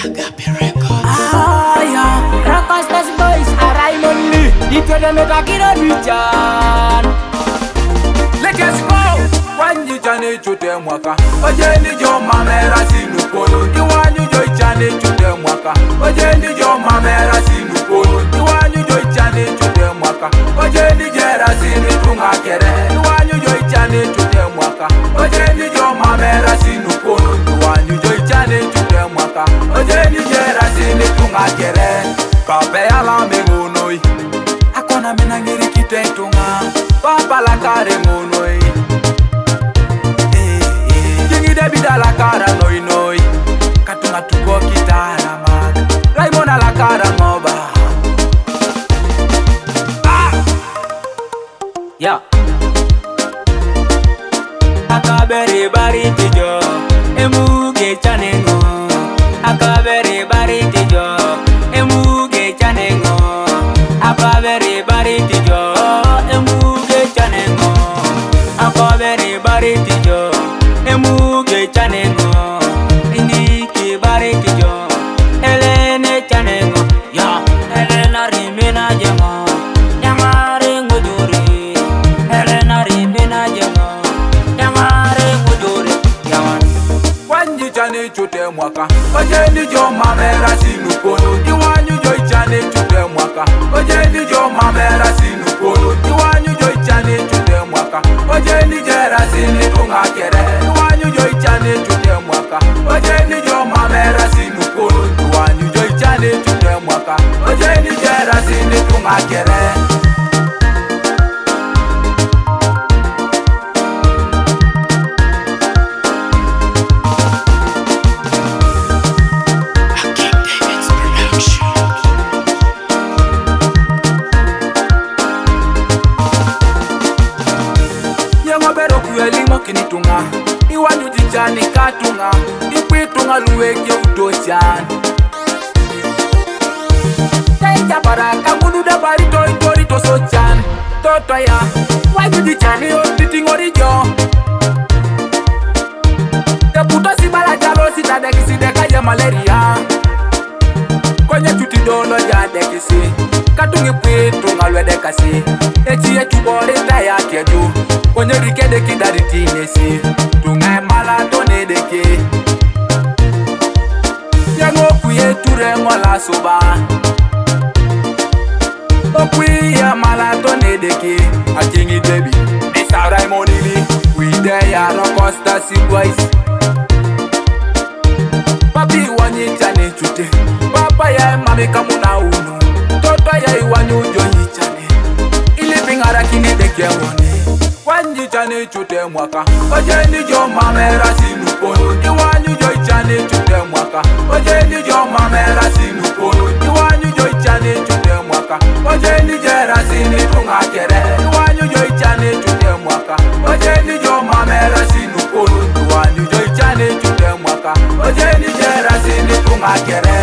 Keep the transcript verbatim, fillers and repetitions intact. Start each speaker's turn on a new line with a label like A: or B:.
A: Agape Records.
B: Ah, yeah. Rakastas boys, Araimon Lee. Itu ada mereka kira bijan.
C: Let's go. Wanyu chane chute mwaka. Ojeni jo mamera sinukolo. Iwanyu jo chane chute mwaka. Ojeni jo mamera sinukolo. Iwanyu jo chane chute mwaka. Ojeni jera sinitunga kere. Iwanyu jo chane chute mwaka. Ojeni jo mamera sinukolo. Iwanyu jo chane chute mwaka. Ojeni jera sinitunga kere. Kape ala mengunoi. Akona menangiri kitentunga. Papa la kare ngunoi. Bida la cara noi noi Katunga tuko kitana mak Raimona la cara ngoba Ah
B: Ya Akabere bari tijo Emuge chanengo Akabere bari tijo Emuge chanengo Akabere bari tijo Emuge chanengo Akabere bari tijo Emuge chanengo Indiki bari tijo Elene chanengo Ya Elena rimena jengo Yamare ngujuri Elena rimena jengo Yamare ngujuri Yaman
C: Wanyu chane chute mwaka Ojeni jo mamera sinukolo Iwanyu jo chane chute mwaka Ojeni jo mamera sinukolo Iwanyu jo chane chute mwaka Ojeni jera sinitunga kere Iwanyu jo chane chute mwaka Ojeni jo mamera sinukolo Iwanyu jo chane chute mwaka Ojeni jera sinitunga kere Kinitunga Iwanyu jichani katunga Ikwitunga luweke utochan Taita baraka muluda barito itori tosochan Toto ya Wanyu jichani otitingori jo Teputo si bala jalo si tadekisi deka ya malaria Kwenye chuti dolo ya dekisi Katungi kwitunga lwe dekasi Echi yetu bore taya keju Kwenye rikede kidari tinesi Tunga mala tone deke Yango kuye ture ngola soba Okuye mala tone deke Akingi baby Mister Raimon Lee We there ya Rokosta si boys Papi wanyi chane chute Papa ya mami kamuna unu Toto ya iwanyu jonyi chane Ili pingara kini deke wone Wanyu chane chute mwaka Ojeni jo mamera sinukolo Iwanyu jo chane chute mwaka Ojeni jo mamera sinukolo Iwanyu jo chane chute mwaka Ojeni jera sinitunga kere Iwanyu jo chane chute mwaka Ojeni jo mamera sinukolo Iwanyu jo chane chute mwaka Ojeni jera sinitunga kere